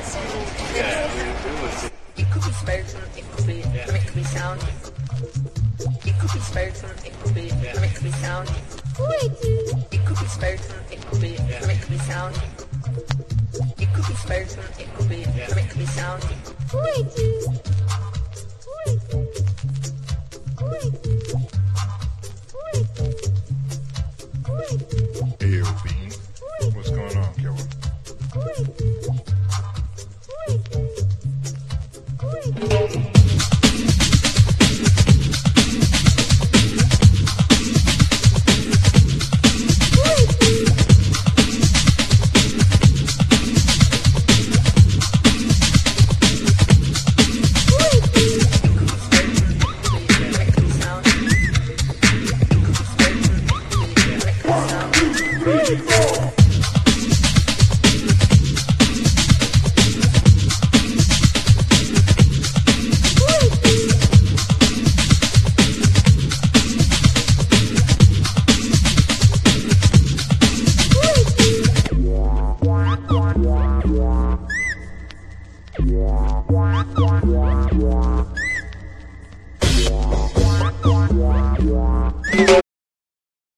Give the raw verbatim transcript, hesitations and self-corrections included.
Yeah, I mean, it was. It could be spoken, it could be, Yeah. or it could be sound. It could be spoken, it could be, Yeah. or it could be sound. It could be spoken, it could be, Yeah. or it could be sound. It could be spoken, it could be, Yeah. or it could be sound. A O B. What's going on, Killer?